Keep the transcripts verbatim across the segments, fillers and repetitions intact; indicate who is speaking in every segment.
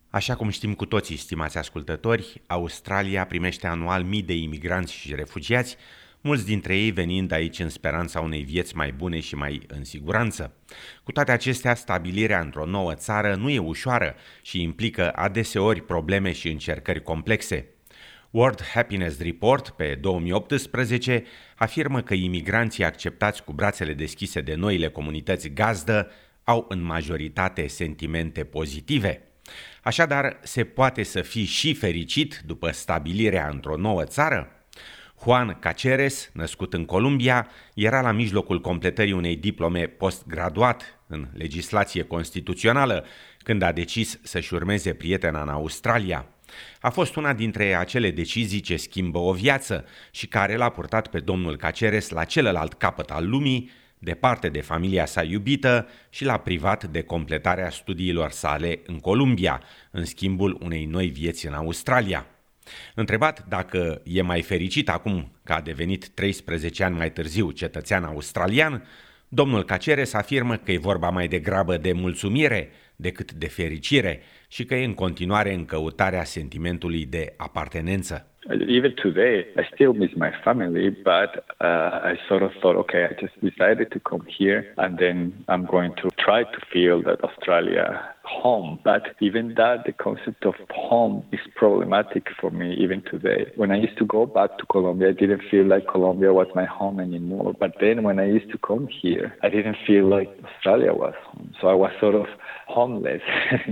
Speaker 1: Așa cum știm cu toții, stimați ascultători, Australia primește anual mii de imigranți și refugiați, mulți dintre ei venind aici în speranța unei vieți mai bune și mai în siguranță. Cu toate acestea, stabilirea într-o nouă țară nu e ușoară și implică adeseori probleme și încercări complexe. World Happiness Report pe două mii optsprezece afirmă că imigranții acceptați cu brațele deschise de noile comunități gazdă au în majoritate sentimente pozitive. Așadar, se poate să fii și fericit după stabilirea într-o nouă țară? Juan Caceres, născut în Columbia, era la mijlocul completării unei diplome postgraduat în legislație constituțională când a decis să-și urmeze prietena în Australia. A fost una dintre acele decizii ce schimbă o viață și care l-a purtat pe domnul Caceres la celălalt capăt al lumii, departe de familia sa iubită și l-a privat de completarea studiilor sale în Columbia, în schimbul unei noi vieți în Australia. Întrebat dacă e mai fericit acum că a devenit treisprezece ani mai târziu cetățean australian, domnul Caceres afirmă că e vorba mai degrabă de mulțumire decât de fericire și că e în continuare în căutarea sentimentului de apartenență.
Speaker 2: Even today, I still miss my family, but uh, I sort of thought, okay, I just decided to come here and then I'm going to try to feel that Australia home. But even that, the concept of home is problematic for me even today. When I used to go back to Colombia, I didn't feel like Colombia was my home anymore. But then when I used to come here, I didn't feel like Australia was home. So I was sort of homeless.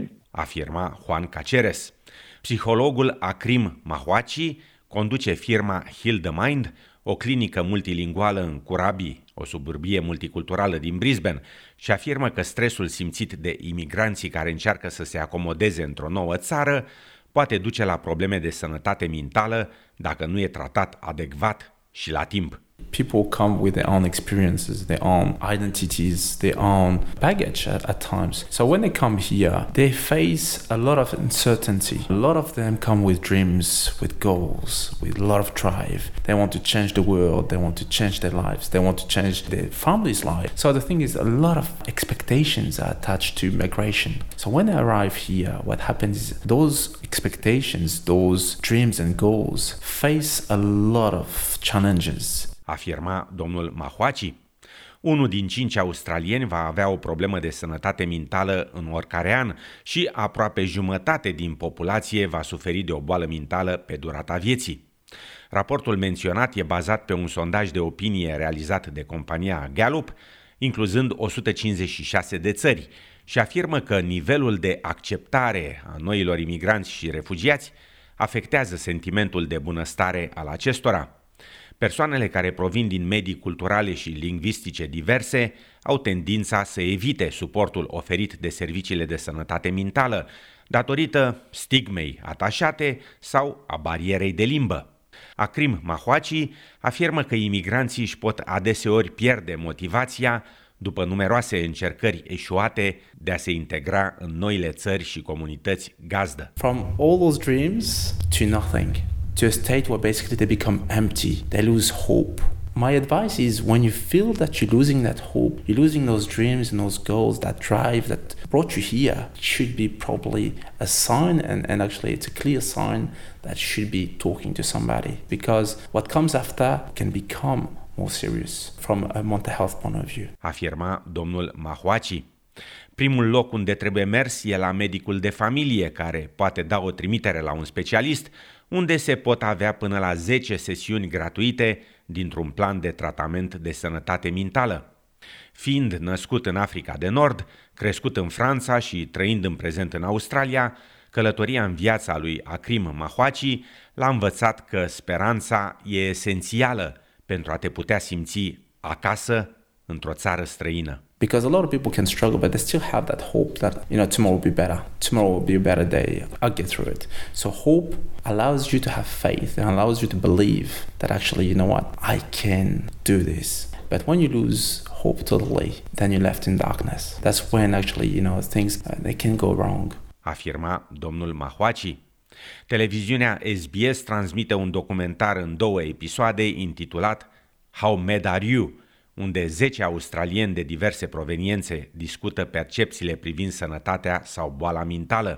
Speaker 1: Afirma Juan Caceres. Psihologul Akrim Mahuachi conduce firma Heal the Mind, o clinică multilingvală în Kurabi, o suburbie multiculturală din Brisbane, și afirmă că stresul simțit de imigranții care încearcă să se acomodeze într-o nouă țară poate duce la probleme de sănătate mentală dacă nu e tratat adecvat și la timp.
Speaker 3: People come with their own experiences, their own identities, their own baggage at, at times. So when they come here, they face a lot of uncertainty. A lot of them come with dreams, with goals, with a lot of drive. They want to change the world, they want to change their lives, they want to change their family's life. So the thing is, a lot of expectations are attached to migration. So when they arrive here, what happens is those expectations, those dreams and goals face a lot of challenges.
Speaker 1: Afirma domnul Mahuachi. Unul din cinci australieni va avea o problemă de sănătate mentală în oricare an și aproape jumătate din populație va suferi de o boală mentală pe durata vieții. Raportul menționat e bazat pe un sondaj de opinie realizat de compania Gallup, incluzând o sută cincizeci și șase de țări, și afirmă că nivelul de acceptare a noilor imigranți și refugiați afectează sentimentul de bunăstare al acestora. Persoanele care provin din medii culturale și lingvistice diverse au tendința să evite suportul oferit de serviciile de sănătate mentală, datorită stigmei atașate sau a barierei de limbă. Akrim Mahuachi afirmă că imigranții își pot adeseori pierde motivația după numeroase încercări eșuate de a se integra în noile țări și comunități gazdă.
Speaker 3: From all those dreams to nothing. To a state where basically they become empty, they lose hope. My advice is when you feel that you're losing that hope, you're losing those dreams and those goals, that drive that brought you here, it should be probably a sign, and, and actually it's a clear sign that you should be talking to somebody, because what comes after can become more serious from a mental health point of view.
Speaker 1: Afirma domnul Mahuachi. Primul loc unde trebuie mers e la medicul de familie, care poate da o trimitere la un specialist, unde se pot avea până la zece sesiuni gratuite dintr-un plan de tratament de sănătate mentală. Fiind născut în Africa de Nord, crescut în Franța și trăind în prezent în Australia, călătoria în viața lui Akrim Mahuachi l-a învățat că speranța e esențială pentru a te putea simți acasă într-o țară străină.
Speaker 3: Because a lot of people can struggle, but they still have that hope that, you know, tomorrow will be better. Tomorrow will be a better day. I'll get through it. So hope allows you to have faith and allows you to believe that actually, you know what, I can do this. But when you lose hope totally, then you're left in darkness. That's when actually, you know, things, uh, they can go wrong.
Speaker 1: Afirma domnul Mahuachi. Televiziunea S B S transmite un documentar în două episoade intitulat How Mad Are You?, unde zece australieni de diverse proveniențe discută percepțiile privind sănătatea sau boala mentală.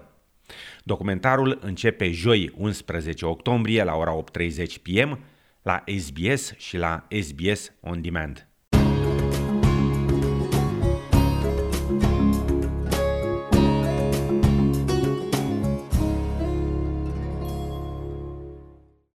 Speaker 1: Documentarul începe joi unsprezece octombrie la ora opt și treizeci p m la S B S și la S B S On Demand.